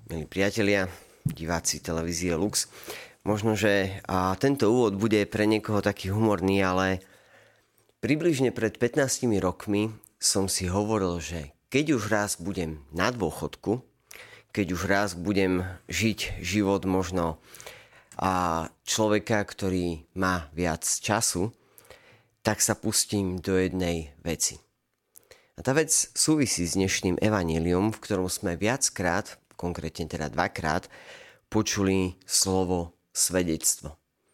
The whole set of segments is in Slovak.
Milí priatelia, diváci televízie Lux, možno, že tento úvod bude pre niekoho taký humorný, ale približne pred 15 rokmi som si hovoril, že keď už raz budem na dôchodku, keď už raz budem žiť život možno človeka, ktorý má viac času, tak sa pustím do jednej veci. A tá vec súvisí s dnešným evanjeliom, v ktorom sme viackrát, konkrétne teda dvakrát, počuli slovo svedectvo.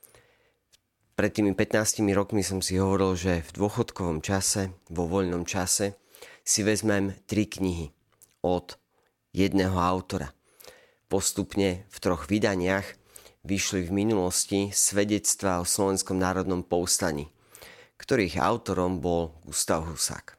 Pred tými 15 rokmi som si hovoril, že v dôchodkovom čase, vo voľnom čase, si vezmem 3 knihy od jedného autora. Postupne v 3 vydaniach vyšli v minulosti svedectvá o Slovenskom národnom povstaní, ktorých autorom bol Gustav Husák.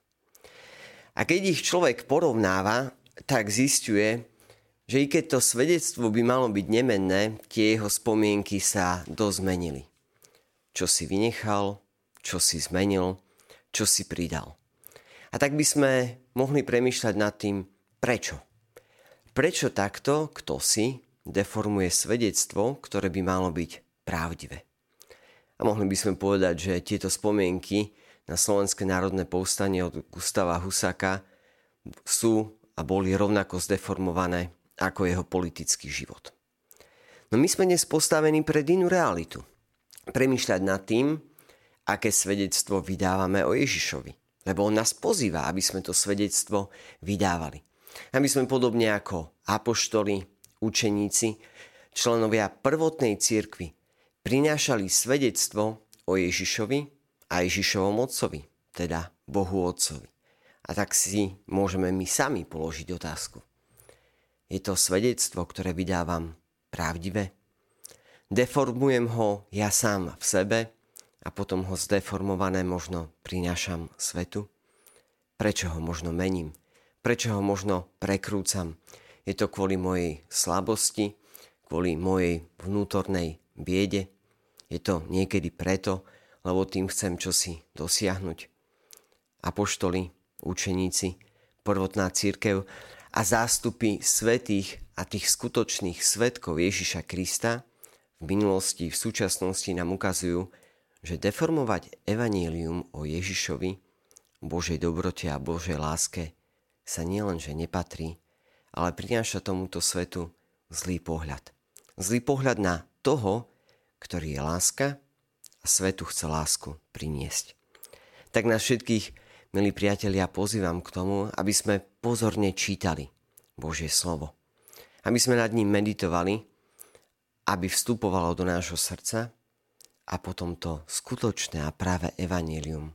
A keď ich človek porovnáva, tak zisťuje, že i keď to svedectvo by malo byť nemenné, tie jeho spomienky sa dosť zmenili. Čo si vynechal, čo si zmenil, čo si pridal. A tak by sme mohli premýšľať nad tým, prečo. Prečo takto kto si deformuje svedectvo, ktoré by malo byť pravdivé. A mohli by sme povedať, že tieto spomienky na Slovenské národné povstanie od Gustava Husáka sú a boli rovnako zdeformované ako jeho politický život. No my sme dnes postavení pred inú realitu. Premýšľať nad tým, aké svedectvo vydávame o Ježišovi. Lebo on nás pozýva, aby sme to svedectvo vydávali. Aby sme podobne ako apoštoli, učeníci, členovia prvotnej cirkvi prinášali svedectvo o Ježišovi a Ježišovom Otcovi, teda Bohu Otcovi. A tak si môžeme my sami položiť otázku. Je to svedectvo, ktoré vydávam, pravdivé? Deformujem ho ja sám v sebe a potom ho zdeformované možno prinášam svetu? Prečo ho možno mením? Prečo ho možno prekrúcam? Je to kvôli mojej slabosti, kvôli mojej vnútornej biede? Je to niekedy preto, lebo tým chcem čosi dosiahnuť? Apoštoli, učeníci, prvotná cirkev a zástupy svätých a tých skutočných svedkov Ježiša Krista v minulosti, v súčasnosti nám ukazujú, že deformovať evanjelium o Ježišovi, Božej dobrote a Božej láske sa nielenže nepatrí, ale prináša tomuto svetu zlý pohľad. Zlý pohľad na toho, ktorý je láska a svetu chce lásku priniesť. Tak nás všetkých, milí priatelia, pozývam k tomu, aby sme pozorne čítali Božie slovo. Aby sme nad ním meditovali, aby vstupovalo do nášho srdca a potom to skutočné a práve evanjelium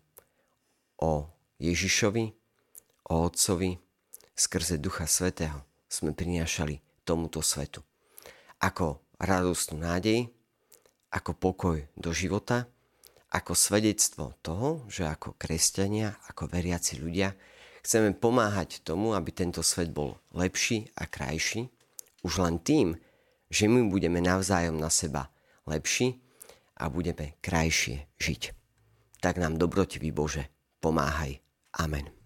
o Ježišovi, o Otcovi, skrze Ducha Svätého sme prinášali tomuto svetu. Ako radostnú nádej, ako pokoj do života, ako svedectvo toho, že ako kresťania, ako veriaci ľudia chceme pomáhať tomu, aby tento svet bol lepší a krajší, už len tým, že my budeme navzájom na seba lepší a budeme krajšie žiť. Tak nám dobrotivý Bože pomáhaj. Amen.